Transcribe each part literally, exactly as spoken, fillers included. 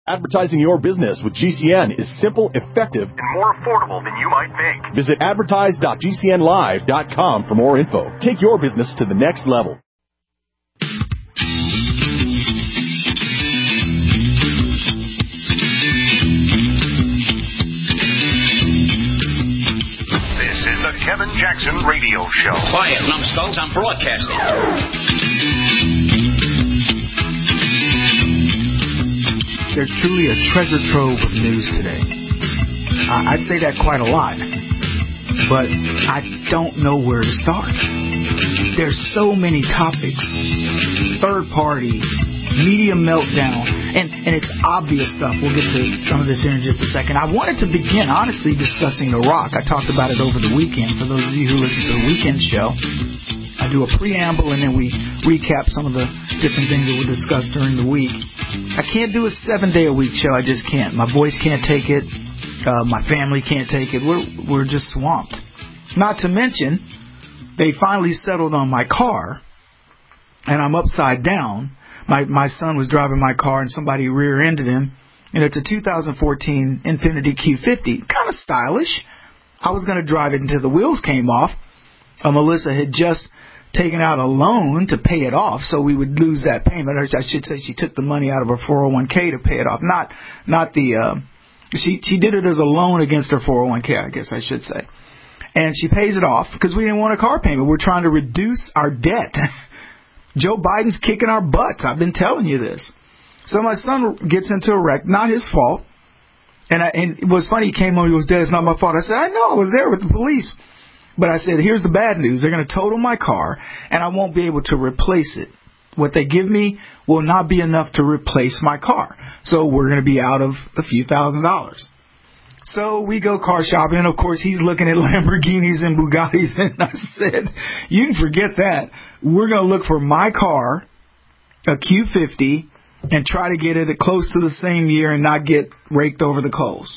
Advertising your business with G C N is simple, effective, and more affordable than you might think. Visit advertise dot g c n live dot com for more info. Take your business to the next level. This is the Kevin Jackson Radio Show. Quiet, numbskulls, I'm broadcasting. There's truly a treasure trove of news today. I, I say that quite a lot, but I don't know where to start. There's so many topics. Third party, media meltdown, and, and it's obvious stuff. We'll get to some of this here in just a second. I wanted to begin, honestly, discussing The Rock. I talked about it over the weekend. For those of you who listen to the weekend show, I do a preamble, and then we recap some of the different things that were discussed during the week. I can't do a seven-day-a-week show. I just can't. My voice can't take it. Uh, my family can't take it. We're we're just swamped. Not to mention, they finally settled on my car, and I'm upside down. My my son was driving my car, and somebody rear-ended him. And it's a two thousand fourteen Infiniti Q fifty. Kind of stylish. I was going to drive it until the wheels came off. Uh, Melissa had just taken out a loan to pay it off, so we would lose that payment. Or I should say she took the money out of her four oh one k to pay it off. Not not the uh, she she did it as a loan against her four oh one k, I guess I should say. And she pays it off because we didn't want a car payment. We're trying to reduce our debt. Joe Biden's kicking our butts. I've been telling you this. So my son gets into a wreck, not his fault. And, I, and it was funny, he came home, he was dead, it's not my fault. I said, I know, I was there with the police. But I said, here's the bad news. They're going to total my car, and I won't be able to replace it. What they give me will not be enough to replace my car. So we're going to be out of a few thousand dollars. So we go car shopping, and, of course, he's looking at Lamborghinis and Bugattis. And I said, you can forget that. We're going to look for my car, a Q fifty, and try to get it close to the same year and not get raked over the coals.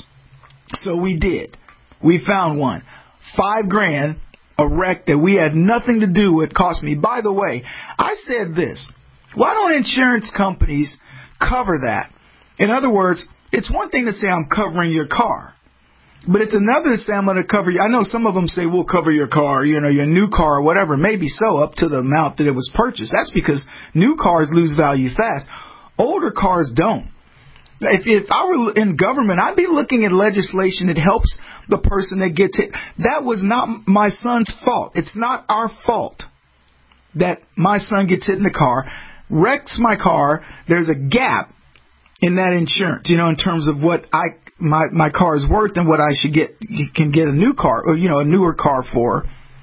So we did. We found one. Five grand, a wreck that we had nothing to do with, cost me. By the way, I said this. Why don't insurance companies cover that? In other words, it's one thing to say I'm covering your car, but it's another to say I'm going to cover you. I know some of them say we'll cover your car, you know, your new car or whatever. Maybe so, up to the amount that it was purchased. That's because new cars lose value fast. Older cars don't. If, if I were in government, I'd be looking at legislation that helps the person that gets hit. That was not my son's fault. It's not our fault that my son gets hit in the car, wrecks my car. There's a gap in that insurance, you know, in terms of what I my my car is worth and what I should get can get a new car or, you know, a newer car for.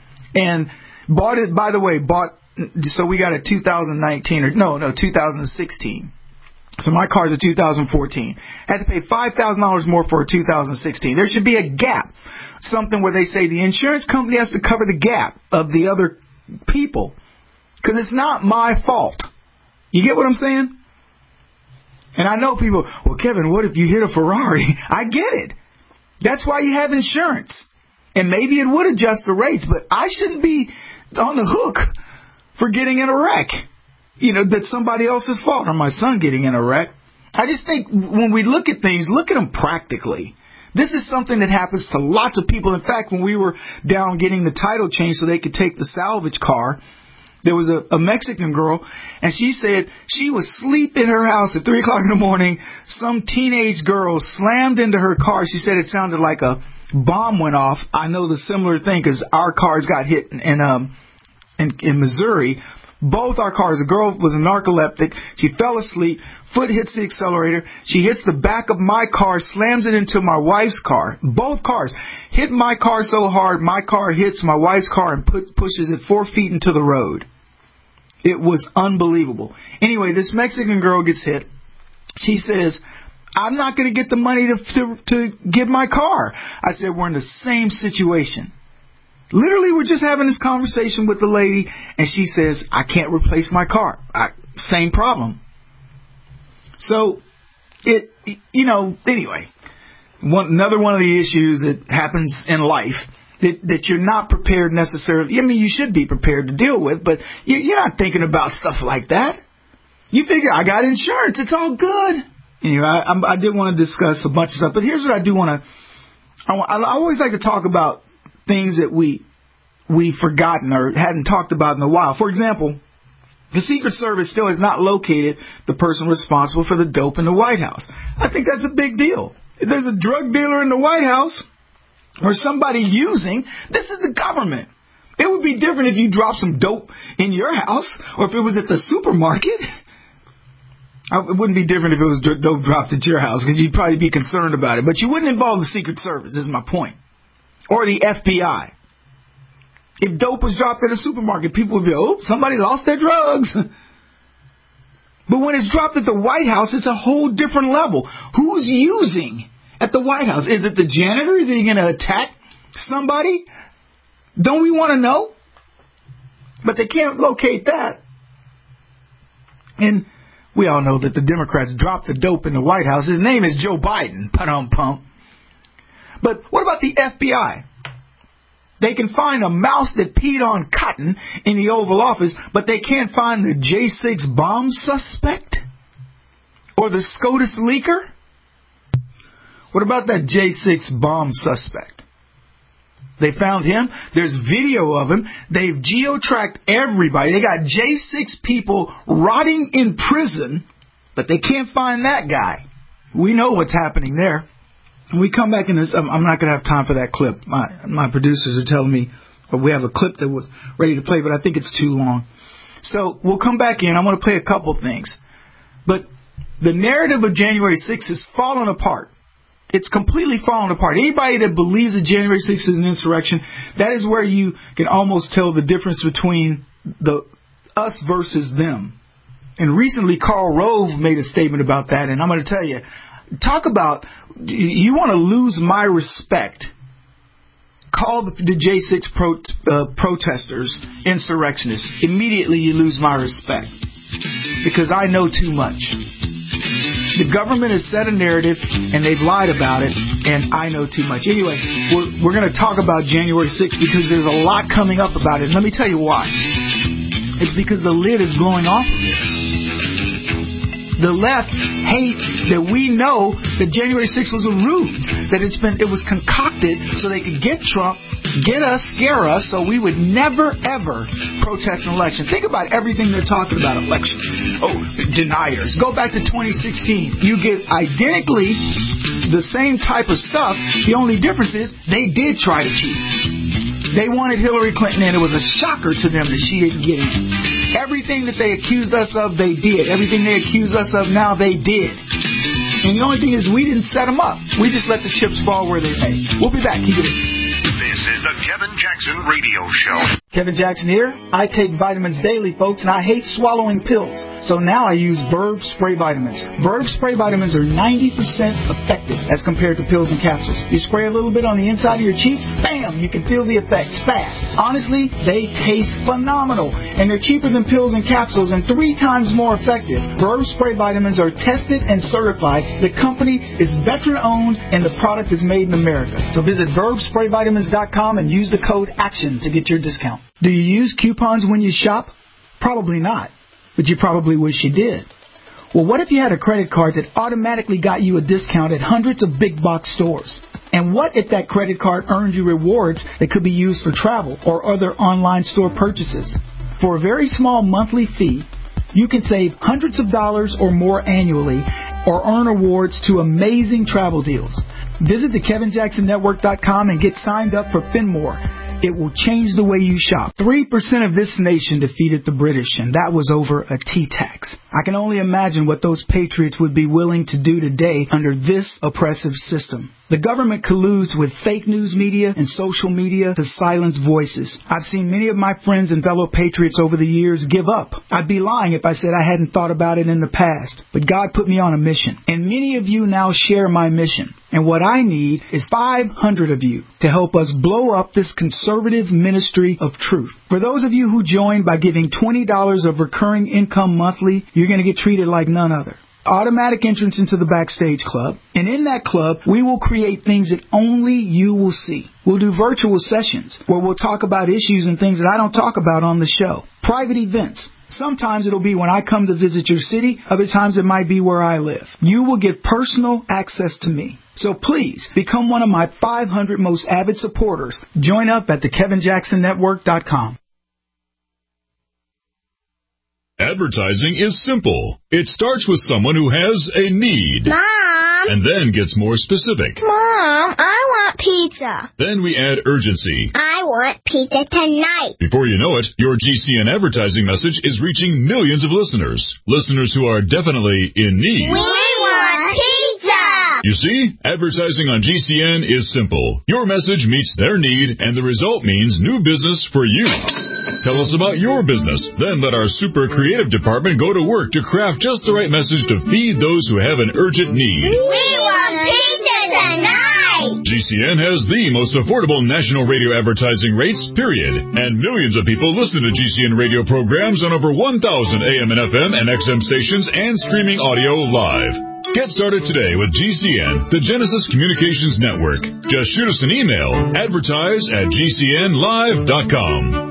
And bought it, by the way, bought so we got a two thousand nineteen or no, no, two thousand sixteen. So my car's a two thousand fourteen. Had to pay five thousand dollars more for a two thousand sixteen. There should be a gap, something where they say the insurance company has to cover the gap of the other people, because it's not my fault. You get what I'm saying? And I know people, well, Kevin, what if you hit a Ferrari? I get it. That's why you have insurance. And maybe it would adjust the rates, but I shouldn't be on the hook for getting in a wreck. You know, that's somebody else's fault, or my son getting in a wreck. I just think when we look at things, look at them practically. This is something that happens to lots of people. In fact, when we were down getting the title changed so they could take the salvage car, there was a, a Mexican girl, and she said she was asleep in her house at three o'clock in the morning. Some teenage girl slammed into her car. She said it sounded like a bomb went off. I know the similar thing because our cars got hit in, in, um, in, in Missouri. Both our cars. The girl was a narcoleptic. She fell asleep. Foot hits the accelerator. She hits the back of my car, slams it into my wife's car. Both cars hit my car so hard, my car hits my wife's car and put, pushes it four feet into the road. It was unbelievable. Anyway, this Mexican girl gets hit. She says, I'm not going to get the money to, to, to give my car. I said, we're in the same situation. Literally, we're just having this conversation with the lady, and she says, I can't replace my car. I, same problem. So, it, you know, anyway, one, another one of the issues that happens in life that, that you're not prepared necessarily. I mean, you should be prepared to deal with, but you, you're not thinking about stuff like that. You figure, I got insurance. It's all good. Anyway, I, I, I did want to discuss a bunch of stuff, but here's what I do want to. I, I always like to talk about things that we we've forgotten or hadn't talked about in a while. For example, the Secret Service still has not located the person responsible for the dope in the White House. I think that's a big deal. If there's a drug dealer in the White House or somebody using, this is the government. It would be different if you dropped some dope in your house or if it was at the supermarket. It wouldn't be different if it was dope dropped at your house because you'd probably be concerned about it. But you wouldn't involve the Secret Service, is my point. Or the F B I. If dope was dropped at a supermarket, people would be, oh, somebody lost their drugs. But when it's dropped at the White House, it's a whole different level. Who's using at the White House? Is it the janitor? Is he going to attack somebody? Don't we want to know? But they can't locate that. And we all know that the Democrats dropped the dope in the White House. His name is Joe Biden. Pum-pum. But what about the F B I? They can find a mouse that peed on cotton in the Oval Office, but they can't find the J six bomb suspect? Or the SCOTUS leaker? What about that J six bomb suspect? They found him. There's video of him. They've geo-tracked everybody. They got J six people rotting in prison, but they can't find that guy. We know what's happening there. When we come back in this, I'm, I'm not going to have time for that clip. My my producers are telling me but we have a clip that was ready to play, but I think it's too long. So we'll come back in. I want to play a couple things. But the narrative of January sixth is falling apart. It's completely fallen apart. Anybody that believes that January sixth is an insurrection, that is where you can almost tell the difference between the us versus them. And recently, Karl Rove made a statement about that, and I'm going to tell you, talk about, you want to lose my respect. Call the, the J six pro, uh, protesters insurrectionists. Immediately you lose my respect. Because I know too much. The government has set a narrative, and they've lied about it, and I know too much. Anyway, we're, we're going to talk about January sixth because there's a lot coming up about it. Let me tell you why. It's because the lid is blowing off of it. The left hate that we know that January sixth was a ruse, that it's been it was concocted so they could get Trump, get us, scare us, so we would never, ever protest an election. Think about everything they're talking about elections. Oh, deniers. Go back to twenty sixteen. You get identically the same type of stuff. The only difference is they did try to cheat. They wanted Hillary Clinton, and it was a shocker to them that she didn't get in. Everything that they accused us of, they did. Everything they accused us of now, they did. And the only thing is we didn't set them up. We just let the chips fall where they may. We'll be back. Keep it in. This is the Kevin Jackson Radio Show. Kevin Jackson here. I take vitamins daily, folks, and I hate swallowing pills. So now I use Verb Spray Vitamins. Verb Spray Vitamins are ninety percent effective as compared to pills and capsules. You spray a little bit on the inside of your cheek, bam, you can feel the effects fast. Honestly, they taste phenomenal, and they're cheaper than pills and capsules and three times more effective. Verb Spray Vitamins are tested and certified. The company is veteran-owned, and the product is made in America. So visit verb spray vitamins dot com and use the code ACTION to get your discount. Do you use coupons when you shop? Probably not, but you probably wish you did. Well, what if you had a credit card that automatically got you a discount at hundreds of big box stores? And what if that credit card earned you rewards that could be used for travel or other online store purchases? For a very small monthly fee, you can save hundreds of dollars or more annually or earn awards to amazing travel deals. Visit the Kevin Jackson Network dot com and get signed up for Finmore. It will change the way you shop. Three percent of this nation defeated the British, and that was over a tea tax. I can only imagine what those patriots would be willing to do today under this oppressive system. The government colludes with fake news media and social media to silence voices. I've seen many of my friends and fellow patriots over the years give up. I'd be lying if I said I hadn't thought about it in the past. But God put me on a mission, and many of you now share my mission. And what I need is five hundred of you to help us blow up this conservative ministry of truth. For those of you who join by giving twenty dollars of recurring income monthly, you're going to get treated like none other. Automatic entrance into the Backstage Club. And in that club, we will create things that only you will see. We'll do virtual sessions where we'll talk about issues and things that I don't talk about on the show. Private events. Sometimes it'll be when I come to visit your city. Other times it might be where I live. You will get personal access to me. So please, become one of my five hundred most avid supporters. Join up at the kevin jackson network dot com. Advertising is simple. It starts with someone who has a need. Mom! And then gets more specific. Mom, I want pizza. Then we add urgency. I want pizza tonight. Before you know it, your G C N advertising message is reaching millions of listeners. Listeners who are definitely in need. We want pizza! You see, advertising on G C N is simple. Your message meets their need, and the result means new business for you. Tell us about your business. Then let our super creative department go to work to craft just the right message to feed those who have an urgent need. We want pizza tonight! G C N has the most affordable national radio advertising rates, period. And millions of people listen to G C N radio programs on over one thousand A M and F M and X M stations and streaming audio live. Get started today with G C N, the Genesis Communications Network. Just shoot us an email, advertise at g c n live dot com.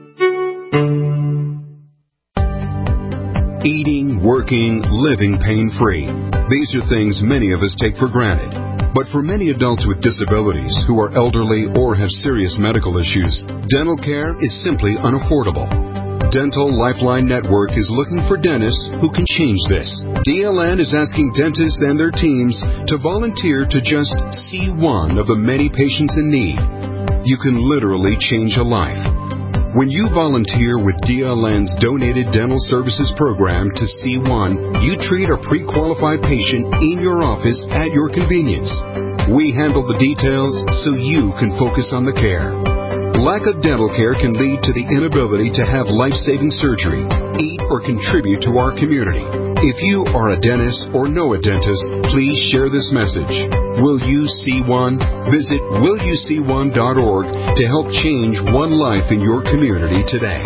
Eating, working, living pain-free. These are things many of us take for granted. But for many adults with disabilities who are elderly or have serious medical issues, dental care is simply unaffordable. Dental Lifeline Network is looking for dentists who can change this. D L N is asking dentists and their teams to volunteer to just see one of the many patients in need. You can literally change a life. When you volunteer with D L N's Donated Dental Services Program to C one, you treat a pre-qualified patient in your office at your convenience. We handle the details so you can focus on the care. Lack of dental care can lead to the inability to have life-saving surgery, eat, or contribute to our community. If you are a dentist or know a dentist, please share this message. Will you see one? Visit will you see one dot org to help change one life in your community today.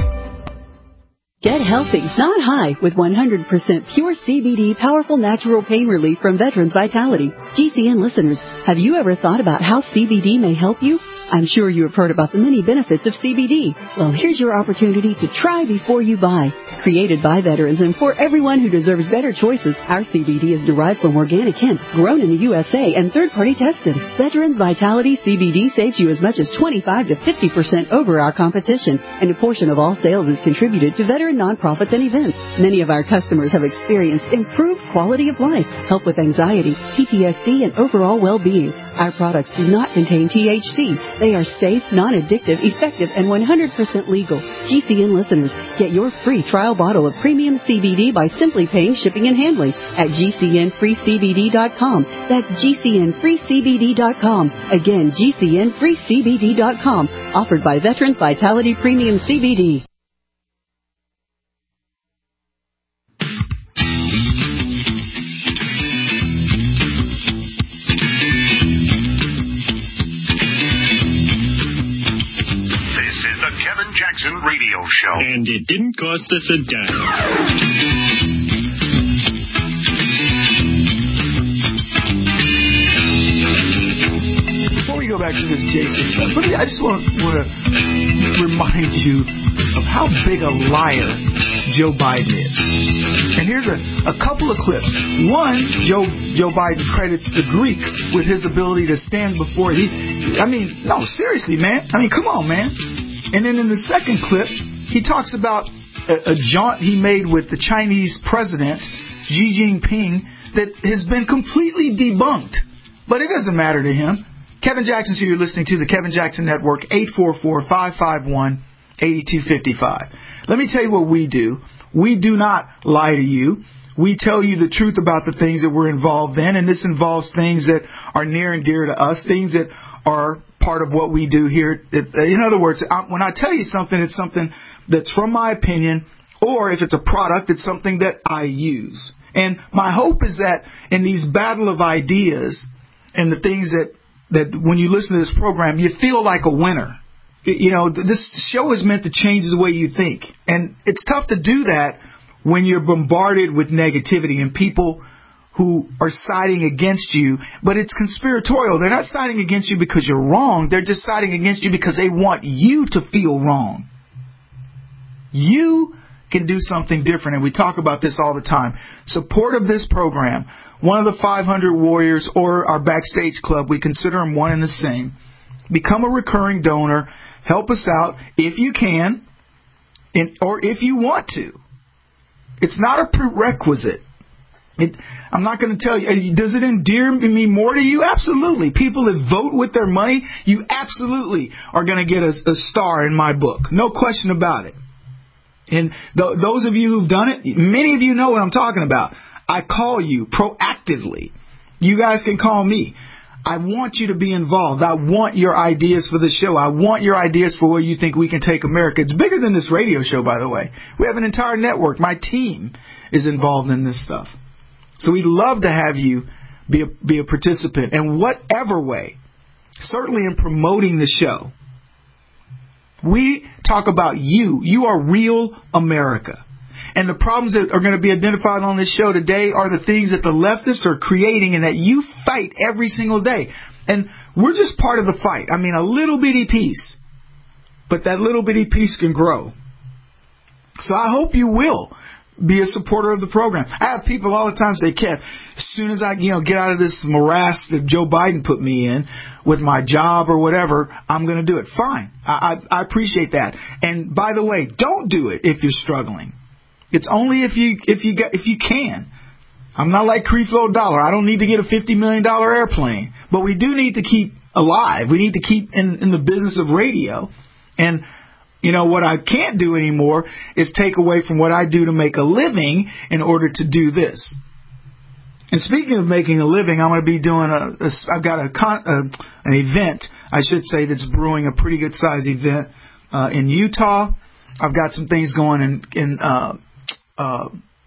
Get healthy, not high, with one hundred percent pure C B D powerful natural pain relief from Veterans Vitality. G C N listeners, have you ever thought about how C B D may help you? I'm sure you have heard about the many benefits of C B D. Well, here's your opportunity to try before you buy. Created by veterans and for everyone who deserves better choices, our C B D is derived from organic hemp, grown in the U S A, and third-party tested. Veterans Vitality C B D saves you as much as twenty-five to fifty percent over our competition, and a portion of all sales is contributed to veteran nonprofits and events. Many of our customers have experienced improved quality of life, help with anxiety, P T S D, and overall well-being. Our products do not contain T H C. They are safe, non-addictive, effective, and one hundred percent legal. G C N listeners, get your free trial bottle of premium C B D by simply paying shipping and handling at g c n free c b d dot com. That's g c n free c b d dot com. Again, g c n free c b d dot com. Offered by Veterans Vitality Premium C B D. Kevin Jackson Radio Show. And it didn't cost us a dime. Before we go back to this J six stuff, let me, I just want, want to remind you of how big a liar Joe Biden is. And here's a, a couple of clips. One, Joe Joe Biden credits the Greeks with his ability to stand before he. I mean, no, seriously, man. I mean, come on, man. And then in the second clip, he talks about a, a jaunt he made with the Chinese president, Xi Jinping, that has been completely debunked. But it doesn't matter to him. Kevin Jackson's here. You're listening to the Kevin Jackson Network, eight four four, five five one, eight two five five. Let me tell you what we do. We do not lie to you. We tell you the truth about the things that we're involved in, and this involves things that are near and dear to us, things that are part of what we do here. In other words, when I tell you something, it's something that's from my opinion, or if it's a product, it's something that I use. And my hope is that in these battle of ideas and the things that, that when you listen to this program, you feel like a winner. You know, this show is meant to change the way you think. And it's tough to do that when you're bombarded with negativity and people who are siding against you, but it's conspiratorial. They're not siding against you because you're wrong. They're just siding against you because they want you to feel wrong. You can do something different. And we talk about this all the time. Support of this program, one of the five hundred Warriors or our Backstage Club, we consider them one and the same. Become a recurring donor. Help us out if you can, in, or if you want to. It's not a prerequisite. It, I'm not going to tell you, does it endear me more to you? Absolutely. People that vote with their money, you absolutely are going to get a, a star in my book. No question about it. And th- those of you who've done it, many of you know what I'm talking about. I call you proactively. You guys can call me. I want you to be involved. I want your ideas for the show. I want your ideas for where you think we can take America. It's bigger than this radio show, by the way. We have an entire network. My team is involved in this stuff. So we'd love to have you be a, be a participant in whatever way, certainly in promoting the show. We talk about you. You are real America. And the problems that are going to be identified on this show today are the things that the leftists are creating and that you fight every single day. And we're just part of the fight. I mean, a little bitty piece. But that little bitty piece can grow. So I hope you will be a supporter of the program. I have people all the time say, Kev, as soon as I you know get out of this morass that Joe Biden put me in with my job or whatever, I'm going to do it. Fine. I, I, I appreciate that. And by the way, don't do it if you're struggling. It's only if you if you get, if you can. I'm not like Creflo Dollar. I don't need to get a fifty million dollars airplane. But we do need to keep alive. We need to keep in, in the business of radio. And, you know, what I can't do anymore is take away from what I do to make a living in order to do this. And speaking of making a living, I'm going to be doing a, a I've got a, con, a an event, I should say, that's brewing a pretty good size event uh, in Utah. I've got some things going in, in uh, uh,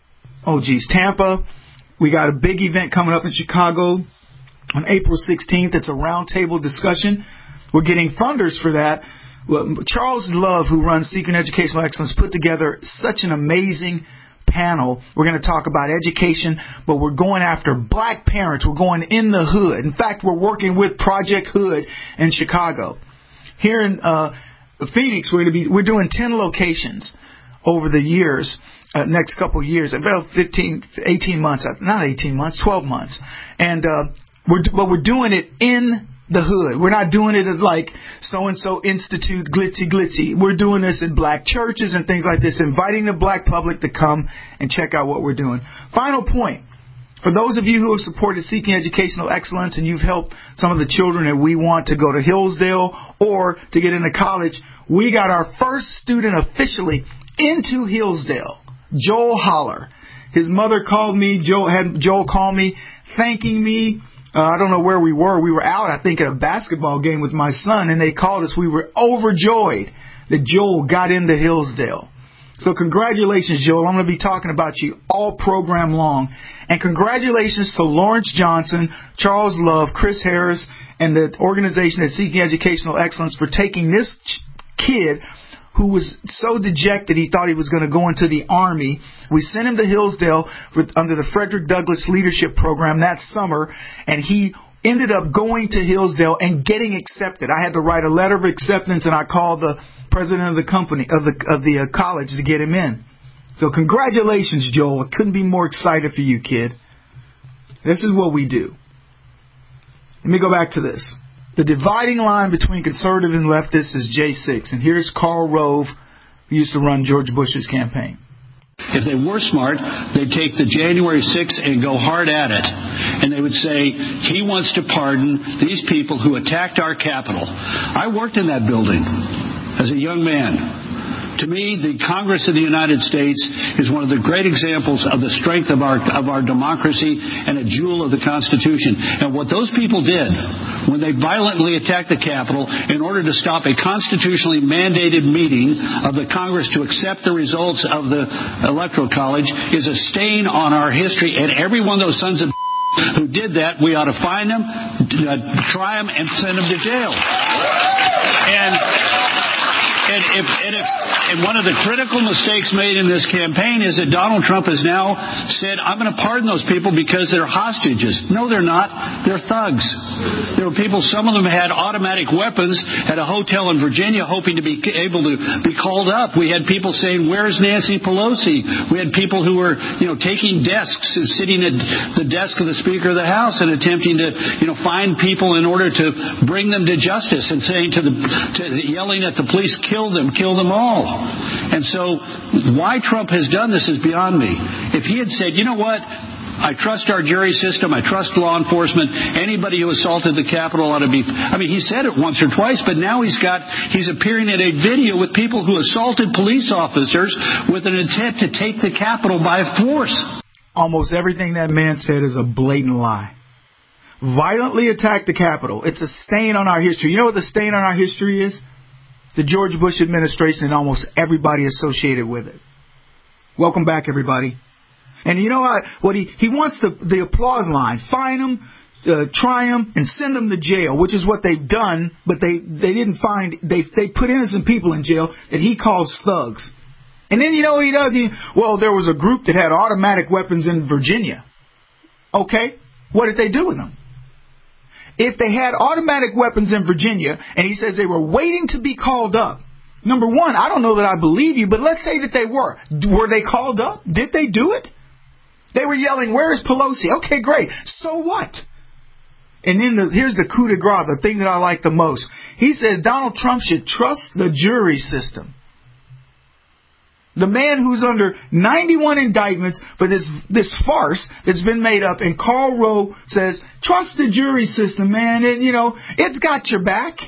oh geez, Tampa. We got a big event coming up in Chicago on April sixteenth. It's a roundtable discussion. We're getting funders for that. Well, Charles Love, who runs Seeking Educational Excellence, put together such an amazing panel. We're going to talk about education, but we're going after black parents. We're going in the hood. In fact, we're working with Project Hood in Chicago. Here in uh, Phoenix, we're going to be we're doing ten locations over the years, uh, next couple of years, about fifteen, eighteen months, not eighteen months, twelve months, and uh, we're but we're doing it in the hood. We're not doing it at like so-and-so institute, glitzy, glitzy. We're doing this in black churches and things like this, inviting the black public to come and check out what we're doing. Final point. For those of you who have supported Seeking Educational Excellence and you've helped some of the children that we want to go to Hillsdale or to get into college, we got our first student officially into Hillsdale, Joel Holler. His mother called me, Joel had Joel call me, thanking me. Uh, I don't know where we were. We were out, I think, at a basketball game with my son, and they called us. We were overjoyed that Joel got into Hillsdale. So congratulations, Joel. I'm going to be talking about you all program long. And congratulations to Lawrence Johnson, Charles Love, Chris Harris, and the organization at Seeking Educational Excellence for taking this kid who was so dejected he thought he was going to go into the Army. We sent him to Hillsdale with, under the Frederick Douglass Leadership Program that summer, and he ended up going to Hillsdale and getting accepted. I had to write a letter of acceptance, and I called the president of the company, of the of the uh, college to get him in. So congratulations, Joel. I couldn't be more excited for you, kid. This is what we do. Let me go back to this. The dividing line between conservative and leftists is J six. And here's Karl Rove, who used to run George Bush's campaign. If they were smart, they'd take the January sixth and go hard at it. And they would say, he wants to pardon these people who attacked our Capitol. I worked in that building as a young man. To me, the Congress of the United States is one of the great examples of the strength of our of our democracy and a jewel of the Constitution. And what those people did when they violently attacked the Capitol in order to stop a constitutionally mandated meeting of the Congress to accept the results of the Electoral College is a stain on our history. And every one of those sons of who did that, we ought to find them, uh, try them, and send them to jail. And... And, if, and, if, and one of the critical mistakes made in this campaign is that Donald Trump has now said, I'm going to pardon those people because they're hostages. No, they're not. They're thugs. There were people, some of them had automatic weapons at a hotel in Virginia hoping to be able to be called up. We had people saying, where's Nancy Pelosi? We had people who were, you know, taking desks and sitting at the desk of the Speaker of the House and attempting to, you know, find people in order to bring them to justice and saying to the, to, yelling at the police, kill them, kill them all. And so why Trump has done this is beyond me. If he had said, you know what, I trust our jury system, I trust law enforcement, anybody who assaulted the Capitol ought to be, I mean, he said it once or twice, but now he's got, he's appearing in a video with people who assaulted police officers with an intent to take the Capitol by force. Almost everything that man said is a blatant lie. Violently attack the Capitol. It's a stain on our history. You know what the stain on our history is? The George Bush administration and almost everybody associated with it. Welcome back, everybody. And you know what? What he, he wants the, the applause line. Fine them, uh, try them, and send them to jail, which is what they've done, but they, they didn't find, they, they put innocent people in jail that he calls thugs. And then you know what he does? He, well, there was a group that had automatic weapons in Virginia. Okay, what did they do with them? If they had automatic weapons in Virginia, and he says they were waiting to be called up, number one, I don't know that I believe you, but let's say that they were. Were they called up? Did they do it? They were yelling, where is Pelosi? Okay, great. So what? And then the, here's the coup de grace, the thing that I like the most. He says Donald Trump should trust the jury system. The man who's under ninety-one indictments for this this farce that's been made up, and Karl Rove says, trust the jury system, man. And, you know, it's got your back.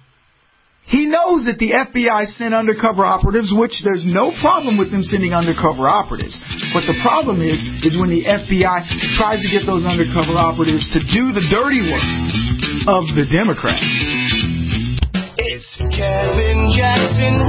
He knows that the F B I sent undercover operatives, which there's no problem with them sending undercover operatives. But the problem is, is when the F B I tries to get those undercover operatives to do the dirty work of the Democrats. It's Kevin Jackson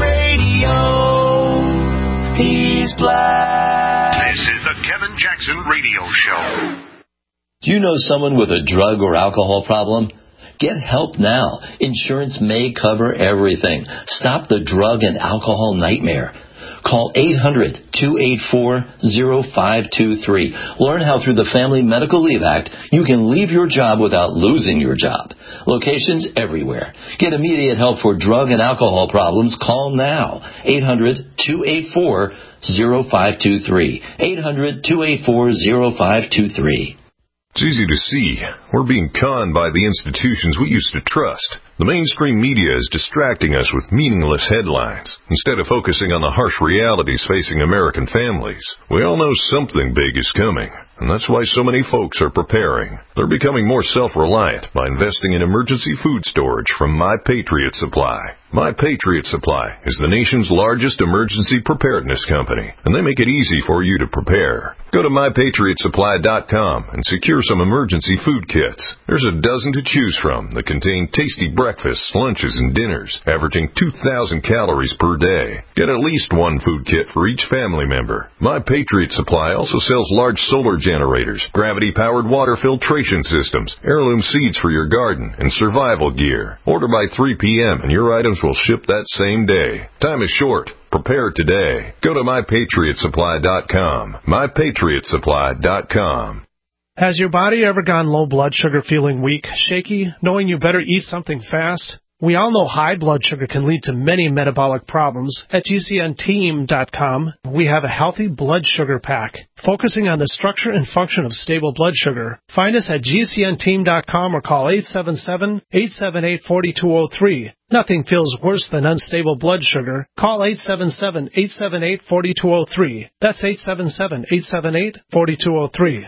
Radio. He's black. This is the Kevin Jackson Radio Show. Do you know someone with a drug or alcohol problem? Get help now. Insurance may cover everything. Stop the drug and alcohol nightmare. Call eight hundred, two eight four, zero five two three. Learn how through the Family Medical Leave Act you can leave your job without losing your job. Locations everywhere. Get immediate help for drug and alcohol problems. Call now. eight hundred, two eight four, zero five two three. eight hundred, two eight four, zero five two three. It's easy to see. We're being conned by the institutions we used to trust. The mainstream media is distracting us with meaningless headlines instead of focusing on the harsh realities facing American families. We all know something big is coming, and that's why so many folks are preparing. They're becoming more self-reliant by investing in emergency food storage from My Patriot Supply. My Patriot Supply is the nation's largest emergency preparedness company, and they make it easy for you to prepare. Go to my patriot supply dot com and secure some emergency food kits. There's a dozen to choose from that contain tasty breakfasts, lunches, and dinners, averaging two thousand calories per day. Get at least one food kit for each family member. My Patriot Supply also sells large solar generators, gravity-powered water filtration systems, heirloom seeds for your garden, and survival gear. Order by three p.m. and your items will ship that same day. Time is short. Prepare today. Go to my patriot supply dot com. my patriot supply dot com. Has your body ever gone low blood sugar, feeling weak, shaky, knowing you better eat something fast? We all know high blood sugar can lead to many metabolic problems. At G C N team dot com, we have a healthy blood sugar pack, focusing on the structure and function of stable blood sugar. Find us at G C N team dot com or call eight seven seven, eight seven eight, four two zero three. Nothing feels worse than unstable blood sugar. Call eight seven seven, eight seven eight, four two zero three. That's eight seven seven, eight seven eight, four two zero three.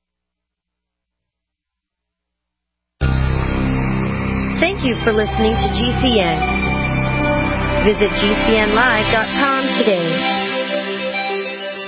Thank you for listening to G C N. Visit G C N live dot com today.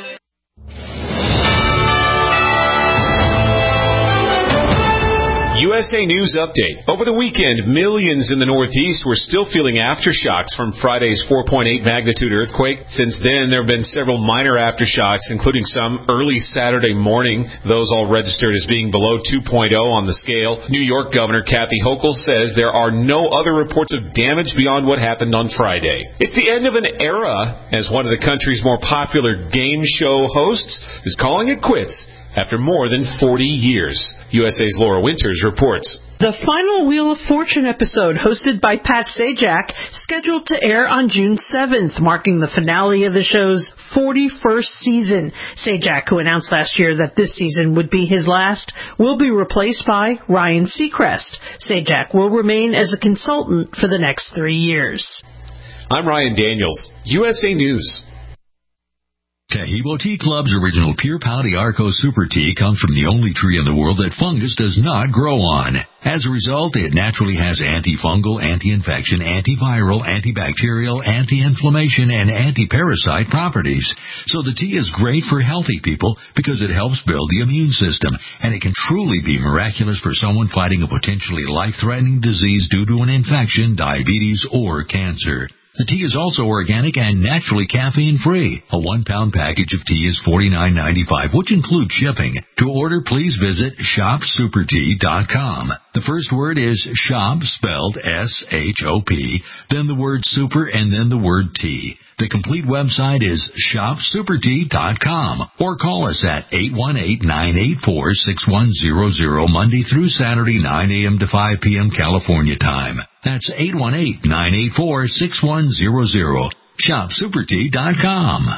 U S A News Update. Over the weekend, millions in the Northeast were still feeling aftershocks from Friday's four point eight magnitude earthquake. Since then, there have been several minor aftershocks, including some early Saturday morning. Those all registered as being below two point oh on the scale. New York Governor Kathy Hochul says there are no other reports of damage beyond what happened on Friday. It's the end of an era, as one of the country's more popular game show hosts is calling it quits after more than forty years. U S A's Laura Winters reports. The final Wheel of Fortune episode, hosted by Pat Sajak, scheduled to air on June seventh, marking the finale of the show's forty-first season. Sajak, who announced last year that this season would be his last, will be replaced by Ryan Seacrest. Sajak will remain as a consultant for the next three years. I'm Ryan Daniels, U S A News. Tahibo Tea Club's original Pure Pouty Arco Super Tea comes from the only tree in the world that fungus does not grow on. As a result, it naturally has antifungal, anti-infection, antiviral, antibacterial, anti-inflammation, and anti-parasite properties. So the tea is great for healthy people because it helps build the immune system, and it can truly be miraculous for someone fighting a potentially life-threatening disease due to an infection, diabetes, or cancer. The tea is also organic and naturally caffeine-free. A one-pound package of tea is forty-nine ninety-five, which includes shipping. To order, please visit shop super tea dot com. The first word is shop, spelled S H O P, then the word super, and then the word tea. The complete website is shop super tea dot com, or call us at eight one eight, nine eight four, six one zero zero Monday through Saturday, nine a.m. to five p.m. California time. That's eight one eight, nine eight four, six one zero zero. shop super tea dot com.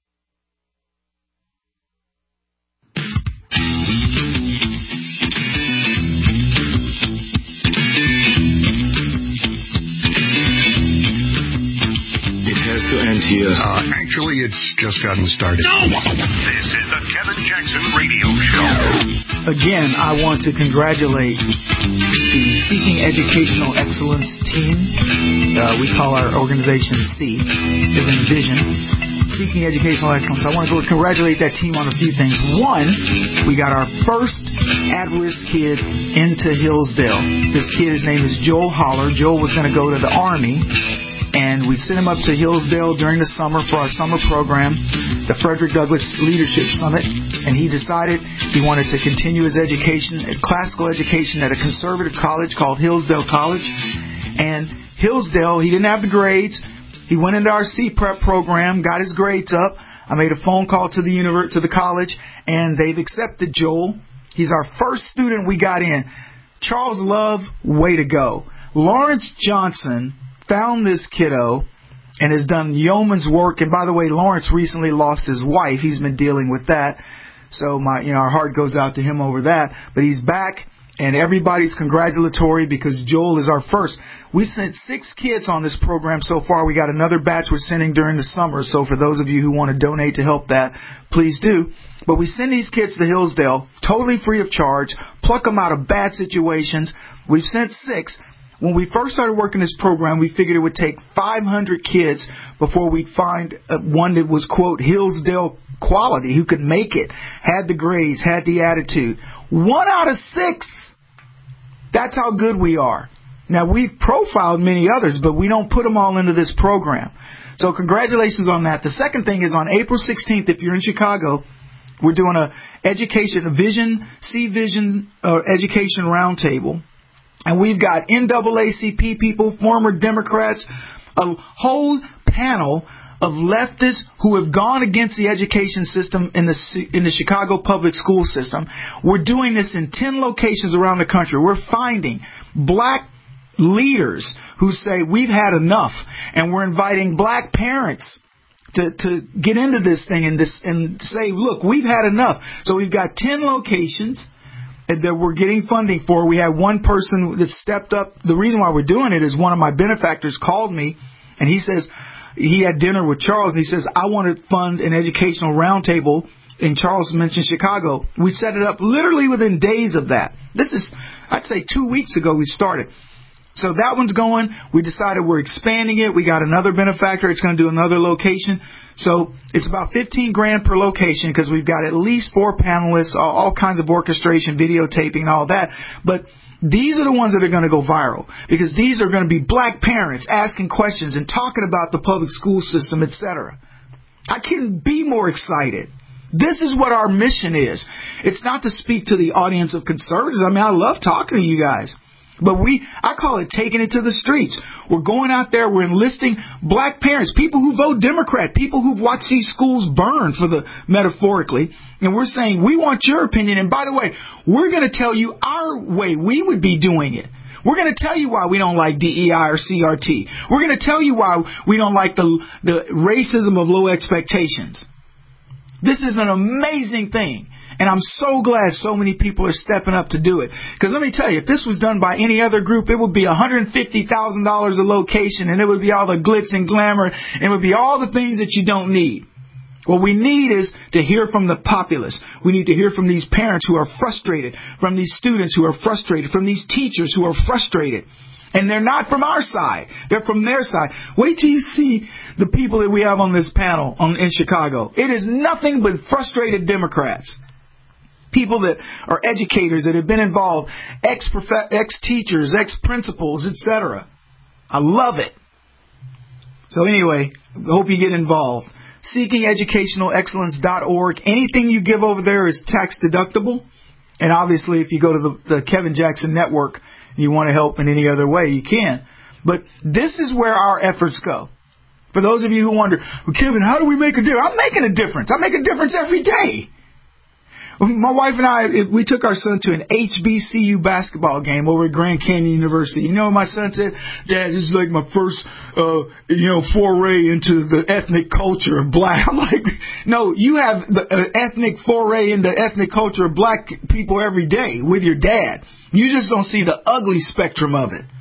To end here. Uh, actually, it's just gotten started. No! This is the Kevin Jackson Radio Show. Again, I want to congratulate the Seeking Educational Excellence team. Uh, we call our organization C, as in Vision. Seeking Educational Excellence. I want to go congratulate that team on a few things. One, we got our first at-risk kid into Hillsdale. This kid, his name is Joel Holler. Joel was going to go to the Army, and we sent him up to Hillsdale during the summer for our summer program, the Frederick Douglass Leadership Summit, and he decided he wanted to continue his education, classical education, at a conservative college called Hillsdale College. And Hillsdale, he didn't have the grades. He went into our C Prep program, got his grades up. I made a phone call to the univer- to the college, and they've accepted Joel. He's our first student we got in. Charles Love, way to go. Lawrence Johnson found this kiddo and has done yeoman's work. And by the way, Lawrence recently lost his wife. He's been dealing with that. So my, you know, our heart goes out to him over that. But he's back, and everybody's congratulatory because Joel is our first. We sent six kids on this program so far. We got another batch we're sending during the summer. So for those of you who want to donate to help that, please do. But we send these kids to Hillsdale totally free of charge, pluck them out of bad situations. We've sent six. When we first started working this program, we figured it would take five hundred kids before we'd find one that was, quote, Hillsdale quality, who could make it, had the grades, had the attitude. One out of six. That's how good we are. Now, we've profiled many others, but we don't put them all into this program. So congratulations on that. The second thing is on April sixteenth, if you're in Chicago, we're doing a education, a vision, C Vision uh, education roundtable. And we've got N double A C P people, former Democrats, a whole panel of leftists who have gone against the education system in the in the Chicago public school system. We're doing this in ten locations around the country. We're finding black leaders who say we've had enough, and we're inviting black parents to to get into this thing and this and say, look, we've had enough. So we've got ten locations that we're getting funding for. We had one person that stepped up. The reason why we're doing it is one of my benefactors called me, and he says he had dinner with Charles, and he says, I want to fund an educational roundtable, and Charles mentioned Chicago. We set it up literally within days of that. This is, I'd say, two weeks ago we started. So that one's going. We decided we're expanding it. We got another benefactor. It's going to do another location. So it's about fifteen grand per location because we've got at least four panelists, all, all kinds of orchestration, videotaping, and all that. But these are the ones that are going to go viral because these are going to be black parents asking questions and talking about the public school system, et cetera. I couldn't be more excited. This is what our mission is. It's not to speak to the audience of conservatives. I mean, I love talking to you guys. But we, I call it taking it to the streets. We're going out there, we're enlisting black parents, people who vote Democrat, people who've watched these schools burn, for the metaphorically, and we're saying, we want your opinion. And by the way, we're going to tell you our way we would be doing it. We're going to tell you why we don't like D E I or C R T. We're going to tell you why we don't like the, the racism of low expectations. This is an amazing thing. And I'm so glad so many people are stepping up to do it. Because let me tell you, if this was done by any other group, it would be one hundred fifty thousand dollars a location, and it would be all the glitz and glamour, and it would be all the things that you don't need. What we need is to hear from the populace. We need to hear from these parents who are frustrated, from these students who are frustrated, from these teachers who are frustrated. And they're not from our side. They're from their side. Wait till you see the people that we have on this panel on, in Chicago. It is nothing but frustrated Democrats. People that are educators that have been involved, ex-teachers, ex-principals, et cetera. I love it. So anyway, I hope you get involved. seeking educational excellence dot org. Anything you give over there is tax deductible. And obviously, if you go to the, the Kevin Jackson Network and you want to help in any other way, you can. But this is where our efforts go. For those of you who wonder, well, Kevin, how do we make a difference? I'm making a difference. I make a difference every day. My wife and I, we took our son to an H B C U basketball game over at Grand Canyon University. You know what my son said? Dad, this is like my first, uh, you know, foray into the ethnic culture of black. I'm like, no, you have the uh, ethnic foray into ethnic culture of black people every day with your dad. You just don't see the ugly spectrum of it.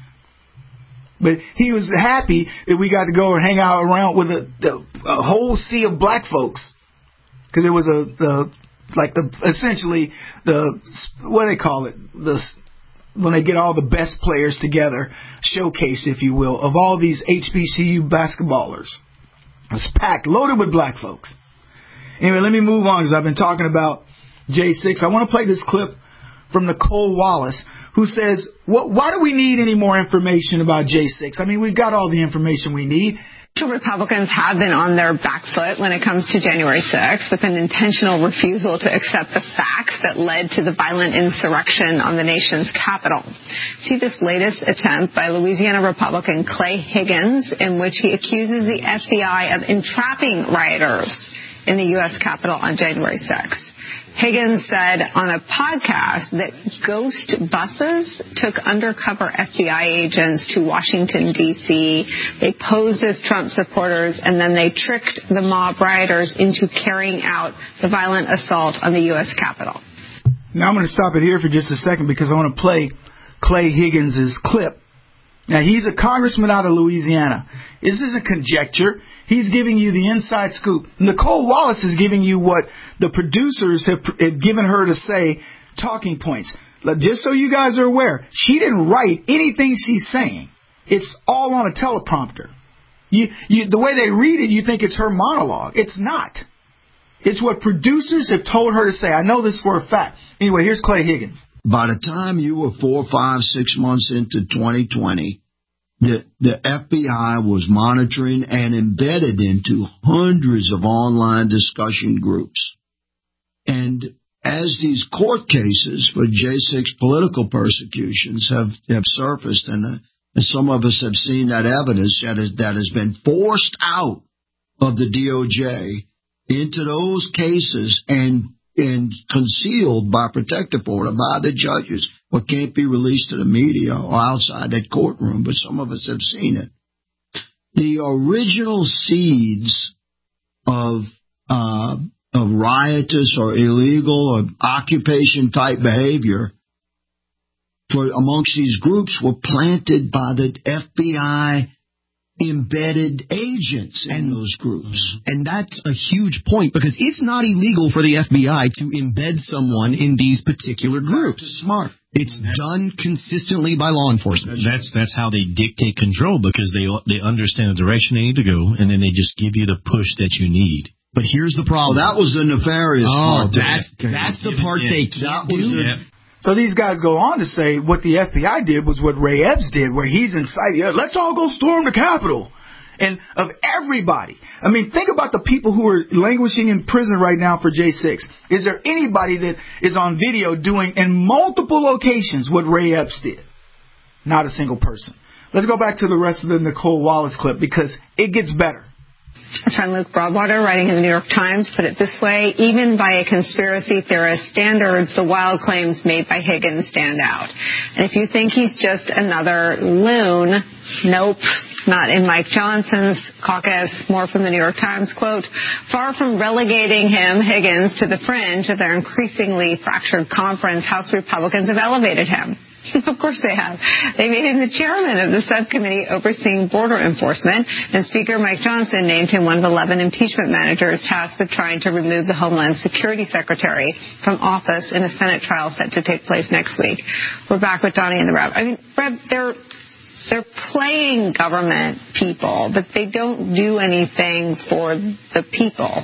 But he was happy that we got to go and hang out around with a, a, a whole sea of black folks. Because it was a, the, like the, essentially the, what do they call it? The, when they get all the best players together, showcase, if you will, of all these H B C U basketballers. It was packed, loaded with black folks. Anyway, let me move on because I've been talking about J six. I want to play this clip from Nicole Wallace, who says, what, why do we need any more information about J six? I mean, we've got all the information we need. Republicans have been on their back foot when it comes to January sixth, with an intentional refusal to accept the facts that led to the violent insurrection on the nation's capital. See this latest attempt by Louisiana Republican Clay Higgins, in which he accuses the F B I of entrapping rioters in the U S Capitol on January sixth. Higgins said on a podcast that ghost buses took undercover F B I agents to Washington, D C They posed as Trump supporters, and then they tricked the mob rioters into carrying out the violent assault on the U S Capitol. Now I'm going to stop it here for just a second because I want to play Clay Higgins' clip. Now, he's a congressman out of Louisiana. This isn't conjecture. He's giving you the inside scoop. Nicole Wallace is giving you what the producers have, have given her to say, talking points. Just so you guys are aware, she didn't write anything she's saying. It's all on a teleprompter. You, you, the way they read it, you think it's her monologue. It's not. It's what producers have told her to say. I know this for a fact. Anyway, here's Clay Higgins. By the time you were four, five, six months into twenty twenty, the, the F B I was monitoring and embedded into hundreds of online discussion groups. And as these court cases for J six political persecutions have, have surfaced, and, uh, and some of us have seen that evidence that, is, that has been forced out of the D O J into those cases and and concealed by protective order by the judges, what can't be released to the media or outside that courtroom, but some of us have seen it. The original seeds of uh, of riotous or illegal or occupation-type behavior for amongst these groups were planted by the F B I embedded agents in and, those groups. And that's a huge point, because it's not illegal for the F B I to embed someone in these particular groups. That's smart. It's done consistently by law enforcement. That's that's how they dictate control, because they they understand the direction they need to go, and then they just give you the push that you need. But here's the problem. Well, that was the nefarious oh, part. That's, that's the part yeah. they can't do. Yeah. So these guys go on to say what the F B I did was what Ray Epps did, where he's inciting, yeah, let's all go storm the Capitol. And of everybody, I mean, think about the people who are languishing in prison right now for J six. Is there anybody that is on video doing in multiple locations what Ray Epps did? Not a single person. Let's go back to the rest of the Nicole Wallace clip, because it gets better. Our friend Luke Broadwater, writing in the New York Times, put it this way: even by a conspiracy theorist standards, the wild claims made by Higgins stand out. And if you think he's just another loon, nope. Not in Mike Johnson's caucus. More from the New York Times, quote, far from relegating him, Higgins, to the fringe of their increasingly fractured conference, House Republicans have elevated him. Of course they have. They made him the chairman of the subcommittee overseeing border enforcement, and Speaker Mike Johnson named him one of eleven impeachment managers tasked with trying to remove the Homeland Security Secretary from office in a Senate trial set to take place next week. We're back with Donnie and the Rev. I mean, Rev, they're They're playing government people, but they don't do anything for the people.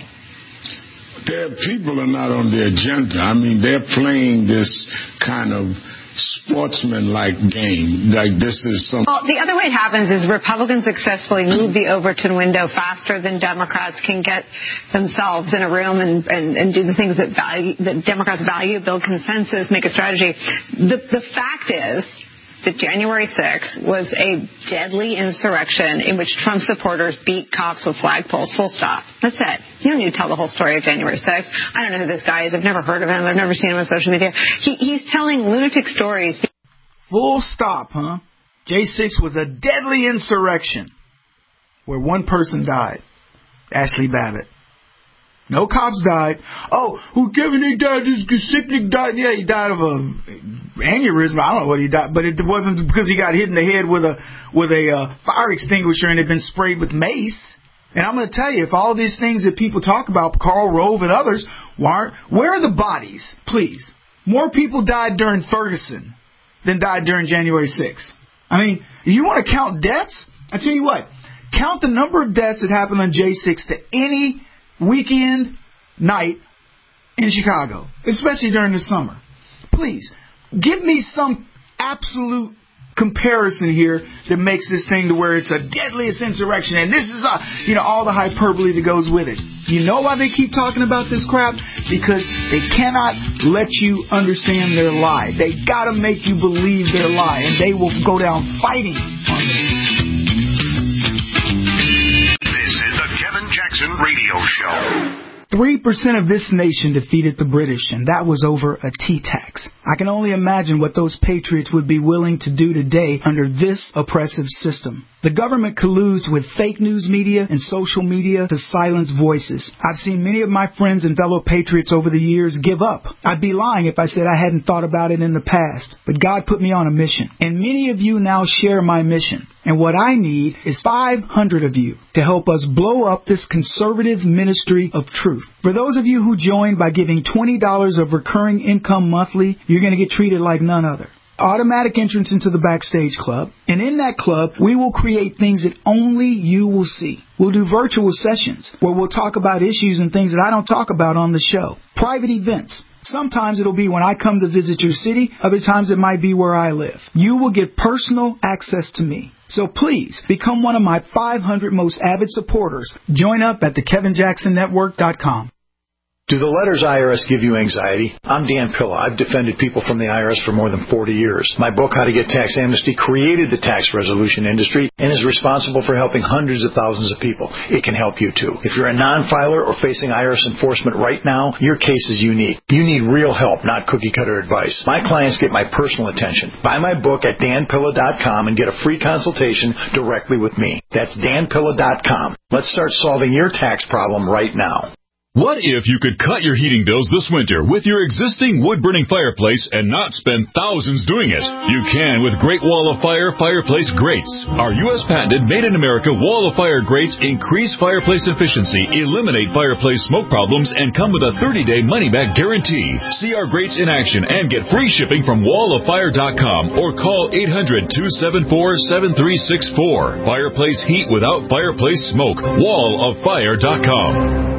Their people are not on the agenda. I mean, they're playing this kind of sportsman-like game. Like this is some. Well, the other way it happens is Republicans successfully move the Overton window faster than Democrats can get themselves in a room and, and, and do the things that value that Democrats value, build consensus, make a strategy. The the fact is that January sixth was a deadly insurrection in which Trump supporters beat cops with flagpoles, full stop. That's it. You don't need to tell the whole story of January sixth. I don't know who this guy is. I've never heard of him. I've never seen him on social media. He, he's telling lunatic stories. Full stop, huh? J six was a deadly insurrection where one person died. Ashley Babbitt. No cops died. Oh, who Kevin he died? This Sicknick died. Yeah, he died of a aneurysm. I don't know what he died, but it wasn't because he got hit in the head with a with a uh, fire extinguisher and had been sprayed with mace. And I'm going to tell you, if all these things that people talk about, Karl Rove and others, why, where are the bodies? Please, more people died during Ferguson than died during January sixth. I mean, you want to count deaths? I tell you what, count the number of deaths that happened on J six to any weekend night in Chicago, especially during the summer. Please, give me some absolute comparison here that makes this thing to where it's a deadliest insurrection, and this is a, you know, all the hyperbole that goes with it. You know why they keep talking about this crap? Because they cannot let you understand their lie. They gotta make you believe their lie, and they will go down fighting on this. Jackson Radio Show. Three percent of this nation defeated the British, and that was over a tea tax. I can only imagine what those patriots would be willing to do today under this oppressive system. The government colludes with fake news media and social media to silence voices. I've seen many of my friends and fellow patriots over the years give up. I'd be lying if I said I hadn't thought about it in the past, but God put me on a mission, and many of you now share my mission. And what I need is five hundred of you to help us blow up this conservative ministry of truth. For those of you who join by giving twenty dollars of recurring income monthly, you're going to get treated like none other. Automatic entrance into the Backstage Club. And in that club, we will create things that only you will see. We'll do virtual sessions where we'll talk about issues and things that I don't talk about on the show. Private events. Sometimes it'll be when I come to visit your city. Other times it might be where I live. You will get personal access to me. So please, become one of my five hundred most avid supporters. Join up at the Kevin Jackson Network dot com. Do the letters I R S give you anxiety? I'm Dan Pilla. I've defended people from the I R S for more than forty years. My book, How to Get Tax Amnesty, created the tax resolution industry and is responsible for helping hundreds of thousands of people. It can help you too. If you're a non-filer or facing I R S enforcement right now, your case is unique. You need real help, not cookie-cutter advice. My clients get my personal attention. Buy my book at Dan Pilla dot com and get a free consultation directly with me. That's Dan Pilla dot com. Let's start solving your tax problem right now. What if you could cut your heating bills this winter with your existing wood-burning fireplace and not spend thousands doing it? You can with Great Wall of Fire fireplace grates. Our U S patented made-in-America Wall of Fire grates increase fireplace efficiency, eliminate fireplace smoke problems, and come with a thirty-day money-back guarantee. See our grates in action and get free shipping from wall of fire dot com or call eight hundred, two seven four, seven three six four. Fireplace heat without fireplace smoke. wall of fire dot com.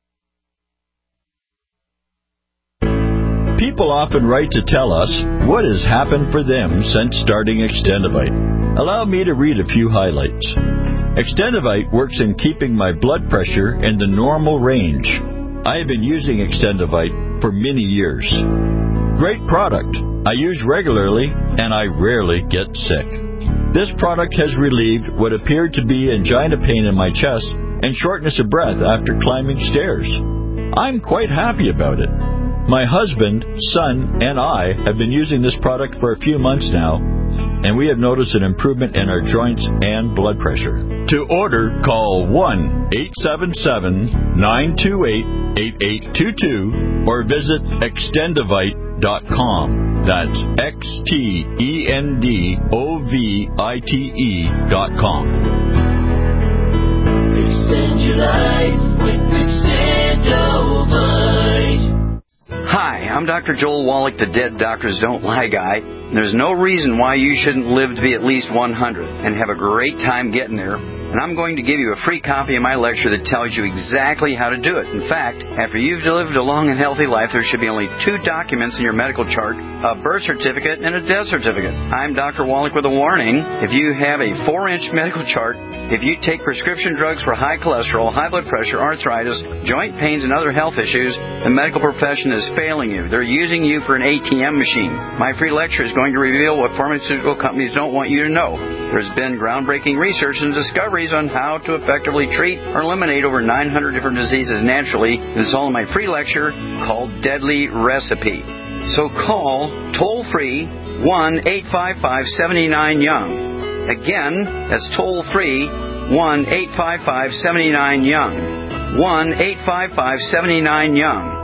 People often write to tell us what has happened for them since starting Extendivite. Allow me to read a few highlights. Extendivite works in keeping my blood pressure in the normal range. I have been using Extendivite for many years. Great product. I use regularly and I rarely get sick. This product has relieved what appeared to be angina pain in my chest and shortness of breath after climbing stairs. I'm quite happy about it. My husband, son, and I have been using this product for a few months now, and we have noticed an improvement in our joints and blood pressure. To order, call one eight seven seven, nine two eight, eight eight two two or visit extendivite dot com. That's X T E N D O V I T E dot com. Extend your life with Extendivite. Hi, I'm Doctor Joel Wallach, the Dead Doctors Don't Lie guy. There's no reason why you shouldn't live to be at least one hundred and have a great time getting there. And I'm going to give you a free copy of my lecture that tells you exactly how to do it. In fact, after you've lived a long and healthy life, there should be only two documents in your medical chart, a birth certificate and a death certificate. I'm Doctor Wallach with a warning. If you have a four-inch medical chart, if you take prescription drugs for high cholesterol, high blood pressure, arthritis, joint pains, and other health issues, the medical profession is failing you. They're using you for an A T M machine. My free lecture is going to reveal what pharmaceutical companies don't want you to know. There's been groundbreaking research and discoveries on how to effectively treat or eliminate over nine hundred different diseases naturally. It's all in my free lecture called Deadly Recipe. So call toll-free one eight five five, seven nine, young. Again, that's toll-free one eight five five, seven nine, young. one eight five five, seven nine, young.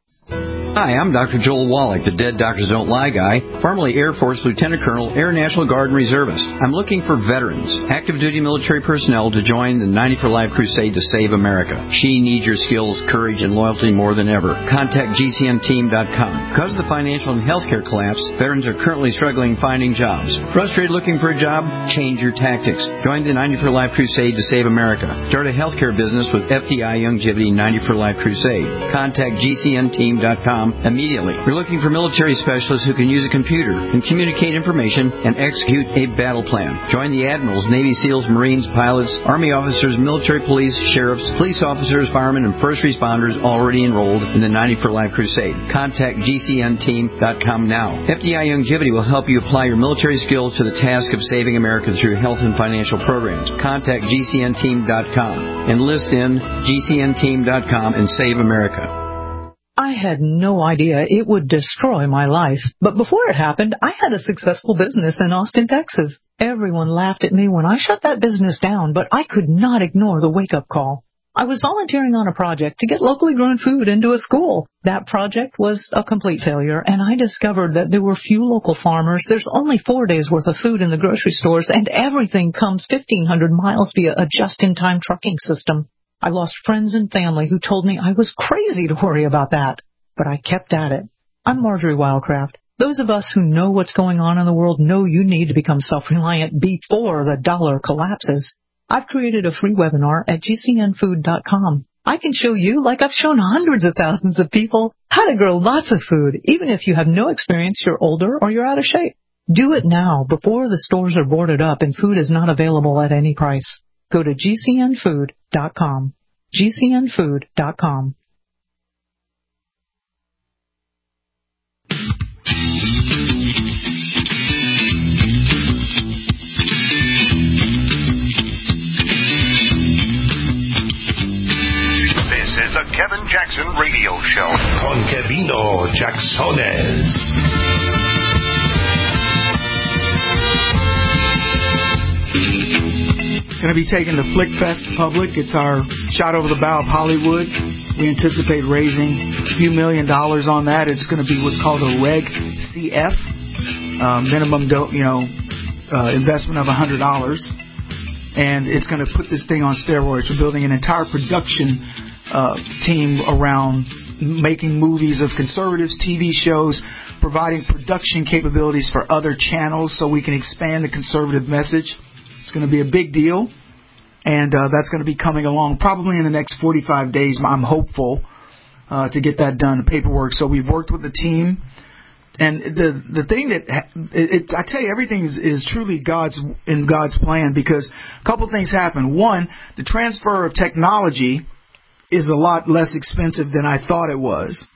Hi, I'm Doctor Joel Wallach, the Dead Doctors Don't Lie guy, formerly Air Force Lieutenant Colonel, Air National Guard and Reservist. I'm looking for veterans, active duty military personnel to join the ninety for Life crusade to save America. She needs your skills, courage, and loyalty more than ever. Contact G C N team dot com. Because of the financial and healthcare collapse, veterans are currently struggling finding jobs. Frustrated looking for a job? Change your tactics. Join the ninety for Life crusade to save America. Start a healthcare business with F D I Youngevity ninety for Life crusade. Contact G C N team dot com immediately. We're looking for military specialists who can use a computer and communicate information and execute a battle plan. Join the admirals, Navy SEALs, Marines, pilots, Army officers, military police, sheriffs, police officers, firemen, and first responders already enrolled in the ninety for Life crusade. Contact G C N team dot com now. F D I Youngevity will help you apply your military skills to the task of saving America through health and financial programs. Contact G C N team dot com. Enlist in G C N team dot com and save America. I had no idea it would destroy my life. But before it happened, I had a successful business in Austin, Texas. Everyone laughed at me when I shut that business down, but I could not ignore the wake-up call. I was volunteering on a project to get locally grown food into a school. That project was a complete failure, and I discovered that there were few local farmers. There's only four days' worth of food in the grocery stores, and everything comes fifteen hundred miles via a just-in-time trucking system. I lost friends and family who told me I was crazy to worry about that, but I kept at it. I'm Marjorie Wildcraft. Those of us who know what's going on in the world know you need to become self-reliant before the dollar collapses. I've created a free webinar at G C N food dot com. I can show you, like I've shown hundreds of thousands of people, how to grow lots of food, even if you have no experience, you're older, or you're out of shape. Do it now, before the stores are boarded up and food is not available at any price. Go to G C N food dot com. G C N food dot com. This is the Kevin Jackson Radio Show. Con Kevino Jacksones. Going to be taking the Flick Fest public. It's our shot over the bow of Hollywood. We anticipate raising a few million dollars on that. It's going to be what's called a Reg C F, uh, minimum, do, you know, uh, investment of one hundred dollars. And it's going to put this thing on steroids. We're building an entire production uh, team around making movies of conservatives, T V shows, providing production capabilities for other channels so we can expand the conservative message. It's going to be a big deal. And uh, that's going to be coming along probably in the next forty-five days. I'm hopeful uh, to get that done, the paperwork. So we've worked with the team. And the the thing that, it, it, I tell you, everything is, is truly God's in God's plan, because a couple things happen. One, the transfer of technology is a lot less expensive than I thought it was.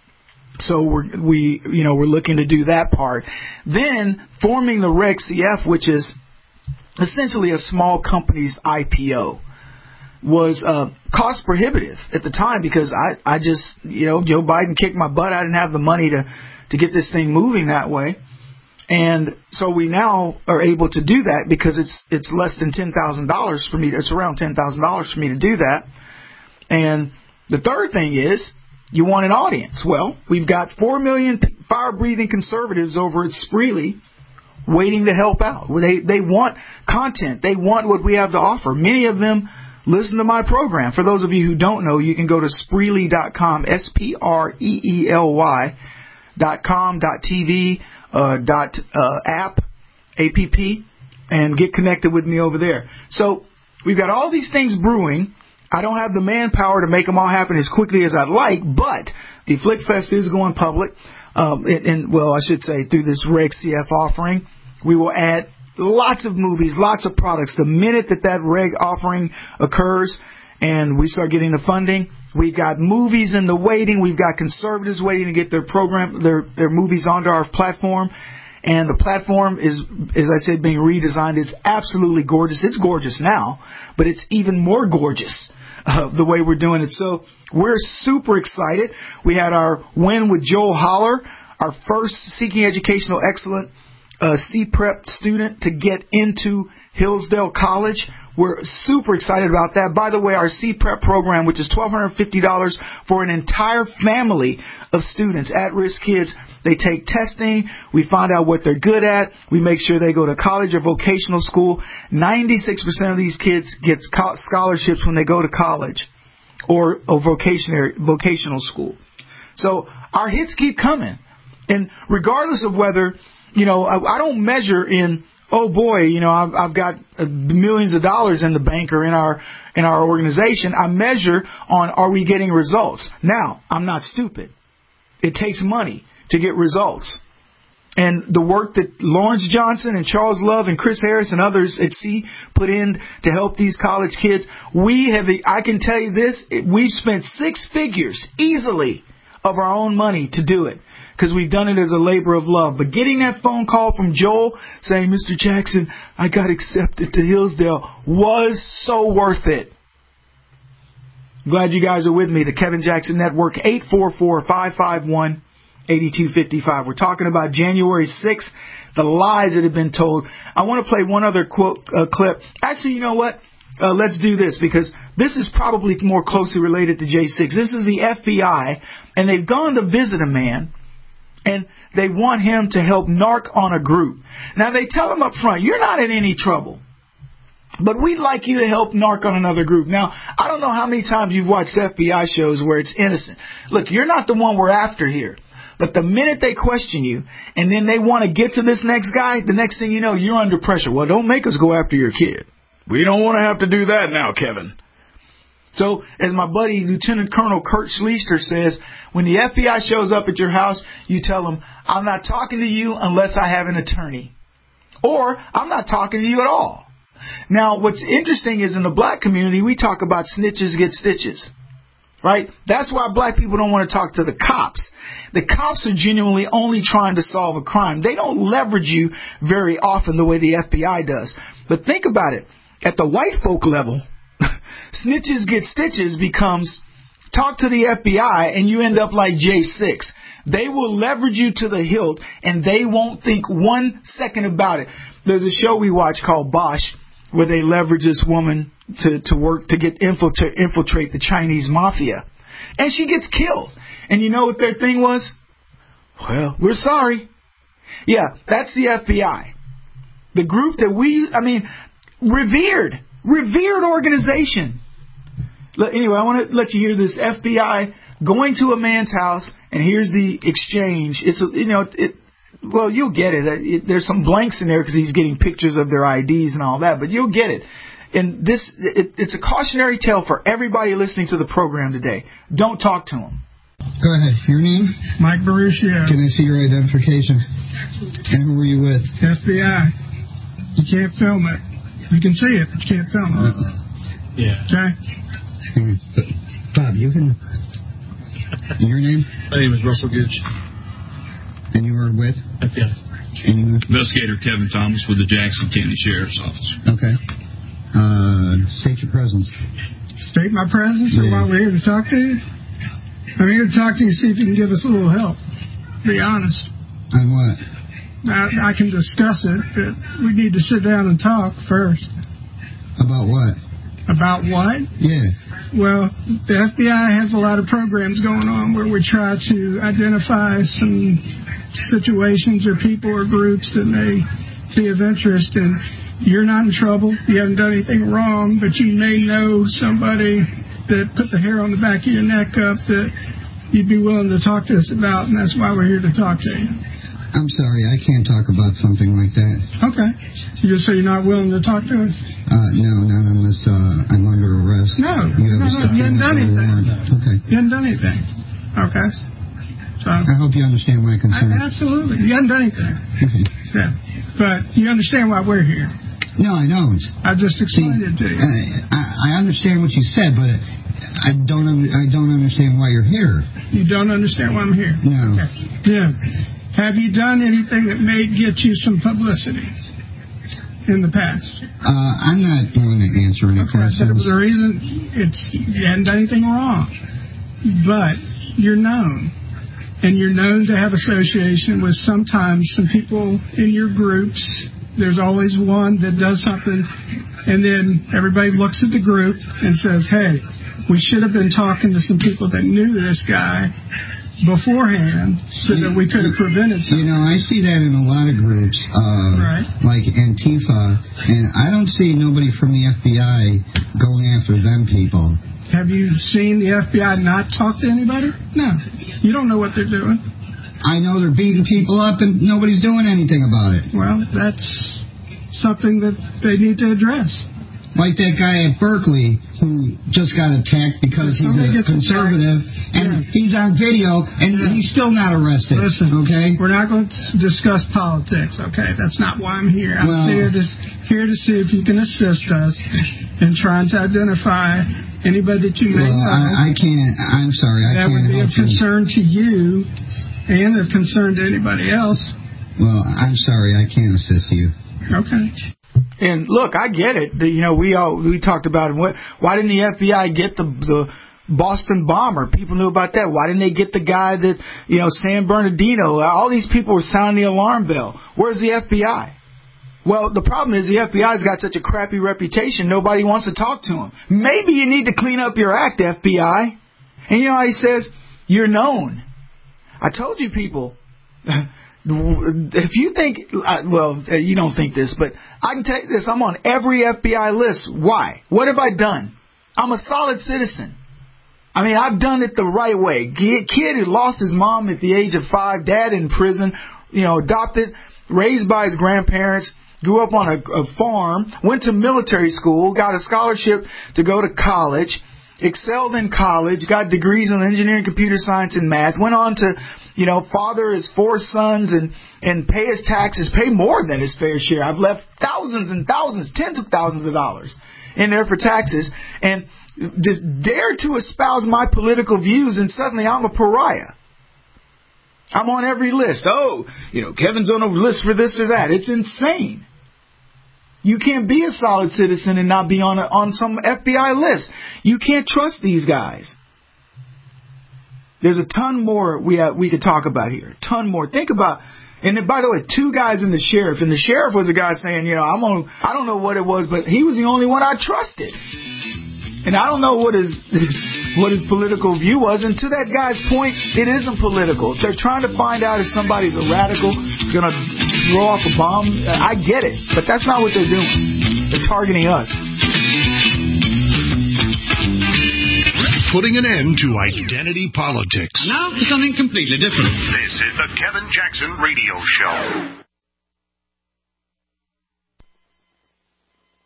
So we're, we, you know, we're looking to do that part. Then forming the Reg C F, which is essentially a small company's I P O, was uh, cost prohibitive at the time, because I, I just, you know, Joe Biden kicked my butt. I didn't have the money to, to get this thing moving that way. And so we now are able to do that because it's it's less than ten thousand dollars for me. It's around ten thousand dollars for me to do that. And the third thing is, you want an audience. Well, we've got four million fire-breathing conservatives over at Spreely waiting to help out. They they want content. They want what we have to offer. Many of them listen to my program. For those of you who don't know, you can go to Spreely dot com, S P R E E L Y dot com, dot T V, uh, dot uh, app, A P P, and get connected with me over there. So we've got all these things brewing. I don't have the manpower to make them all happen as quickly as I'd like, but the Flick Fest is going public. Um, and, and, well, I should say through this Reg C F offering, we will add lots of movies, lots of products. The minute that that Reg offering occurs and we start getting the funding, we've got movies in the waiting. We've got conservatives waiting to get their program, their their movies onto our platform. And the platform is, as I said, being redesigned. It's absolutely gorgeous. It's gorgeous now, but it's even more gorgeous uh, the way we're doing it. So we're super excited. We had our win with Joel Holler, our first Seeking Educational Excellence uh, C Prep student to get into Hillsdale College. We're super excited about that. By the way, our C Prep program, which is twelve fifty dollars for an entire family of students, at-risk kids, they take testing. We find out what they're good at. We make sure they go to college or vocational school. ninety-six percent of these kids get scholarships when they go to college or a vocational vocational school. So our hits keep coming. And regardless of whether, you know, I, I don't measure in, oh boy, you know, I've, I've got millions of dollars in the bank or in our in our organization. I measure on, are we getting results? Now, I'm not stupid. It takes money to get results. And the work that Lawrence Johnson and Charles Love and Chris Harris and others at C put in to help these college kids, we have, I can tell you this, we've spent six figures easily of our own money to do it, because we've done it as a labor of love. But getting that phone call from Joel saying, Mister Jackson, I got accepted to Hillsdale, was so worth it. I'm glad you guys are with me. The Kevin Jackson Network, eight four four, five five one, eight two five five. We're talking about January sixth, the lies that have been told. I want to play one other quote uh, clip. Actually, you know what? Uh, let's do this, because this is probably more closely related to J six. This is the F B I, and they've gone to visit a man, and they want him to help narc on a group. Now, they tell him up front, you're not in any trouble, but we'd like you to help narc on another group. Now, I don't know how many times you've watched F B I shows where it's innocent. Look, you're not the one we're after here. But the minute they question you, and then they want to get to this next guy, the next thing you know, you're under pressure. Well, don't make us go after your kid. We don't want to have to do that now, Kevin. So, as my buddy Lieutenant Colonel Kurt Schleister says, when the F B I shows up at your house, you tell them, I'm not talking to you unless I have an attorney. Or, I'm not talking to you at all. Now, what's interesting is in the black community, we talk about snitches get stitches. Right? That's why black people don't want to talk to the cops. The cops are genuinely only trying to solve a crime. They don't leverage you very often the way the F B I does. But think about it. At the white folk level, snitches get stitches becomes talk to the F B I and you end up like J six. They will leverage you to the hilt and they won't think one second about it. There's a show we watch called Bosch where they leverage this woman to, to work to get infiltrate, infiltrate the Chinese mafia. And she gets killed. And you know what their thing was? Well, we're sorry. Yeah, that's the F B I. The group that we, I mean, revered, revered organization. Anyway, I want to let you hear this. F B I going to a man's house, and here's the exchange. It's, a, you know, it, well, you'll get it. it. There's some blanks in there because he's getting pictures of their I Ds and all that, but you'll get it. And this, it, it's a cautionary tale for everybody listening to the program today. Don't talk to him. Go ahead. Your name? Mike Baruchio. Can I see your identification? And who were you with? F B I. You can't film it. You can see it, but you can't film it. Uh-uh. Yeah. Okay? Bob, you can... Your name? My name is Russell Gooch. And you were with? F B I. And you were? Investigator Kevin Thomas with the Jackson County Sheriff's Office. Okay. Uh, state your presence. State my presence, or Yeah. why we're here to talk to you? I'm here to talk to you, see if you can give us a little help. Be honest. On what? I, I can discuss it, but we need to sit down and talk first. About what? About what? Yeah. Well, the F B I has a lot of programs going on where we try to identify some situations or people or groups that may be of interest. And you're not in trouble. You haven't done anything wrong, but you may know somebody that put the hair on the back of your neck up that you'd be willing to talk to us about, and that's why we're here to talk to you. I'm sorry, I can't talk about something like that. Okay. You just say you're not willing to talk to us? Uh, no, not unless uh, I'm under arrest. No. You have no, a no, you haven't done anything. Okay. You haven't done anything. Okay. So, I hope you understand my concern. I, absolutely. You haven't done anything. Okay. Yeah. But you understand why we're here. No, I don't. I just explained See, it to you. I, I understand what you said, but I don't. I don't understand why you're here. You don't understand why I'm here. No. Okay. Yeah. Have you done anything that may get you some publicity in the past? Uh, I'm not going to answer any okay, questions. The reason it's you haven't done anything wrong, but you're known, and you're known to have association with sometimes some people in your groups. There's always one that does something, and then everybody looks at the group and says, "Hey, we should have been talking to some people that knew this guy beforehand so that we could have prevented something." You know, I see that in a lot of groups, uh, right. like Antifa, and I don't see nobody from the F B I going after them people. Have you seen the F B I not talk to anybody? No. You don't know what they're doing. I know they're beating people up and nobody's doing anything about it. Well, that's something that they need to address. Like that guy at Berkeley who just got attacked because he's a conservative, and yeah. he's on video, and yeah. he's still not arrested. Listen, okay? We're not going to discuss politics, okay? That's not why I'm here. I'm well, here, to, here to see if you can assist us in trying to identify anybody that you may well, know. I, I can't, I'm sorry, I that can't would be help of concern you. to you and of concern to anybody else. Well, I'm sorry, I can't assist you. Okay. And look, I get it. You know, we all we talked about what. Why didn't the F B I get the the Boston bomber? People knew about that. Why didn't they get the guy that, you know, San Bernardino? All these people were sounding the alarm bell. Where's the F B I? Well, the problem is the F B I's got such a crappy reputation. Nobody wants to talk to them. Maybe you need to clean up your act, F B I. And you know how he says you're known. I told you, people. If you think, well, you don't think this, but I can tell you this. I'm on every F B I list. Why? What have I done? I'm a solid citizen. I mean, I've done it the right way. Kid who lost his mom at the age of five, dad in prison, you know, adopted, raised by his grandparents, grew up on a, a farm, went to military school, got a scholarship to go to college, excelled in college, got degrees in engineering, computer science, and math, went on to, you know, father his four sons and, and pay his taxes, pay more than his fair share. I've left thousands and thousands, tens of thousands of dollars in there for taxes, and just dare to espouse my political views, and suddenly I'm a pariah. I'm on every list. Oh, you know, Kevin's on a list for this or that. It's insane. You can't be a solid citizen and not be on a, on some F B I list. You can't trust these guys. There's a ton more we have, we could talk about here. A ton more. Think about, and then, by the way, two guys and the sheriff. And the sheriff was a guy saying, you know, I'm on, I don't know what it was, but he was the only one I trusted. And I don't know what his what his political view was. And to that guy's point, it isn't political. If they're trying to find out if somebody's a radical, is going to throw off a bomb, I get it. But that's not what they're doing. They're targeting us. Putting an end to identity politics. Now for something completely different. This is the Kevin Jackson Radio Show.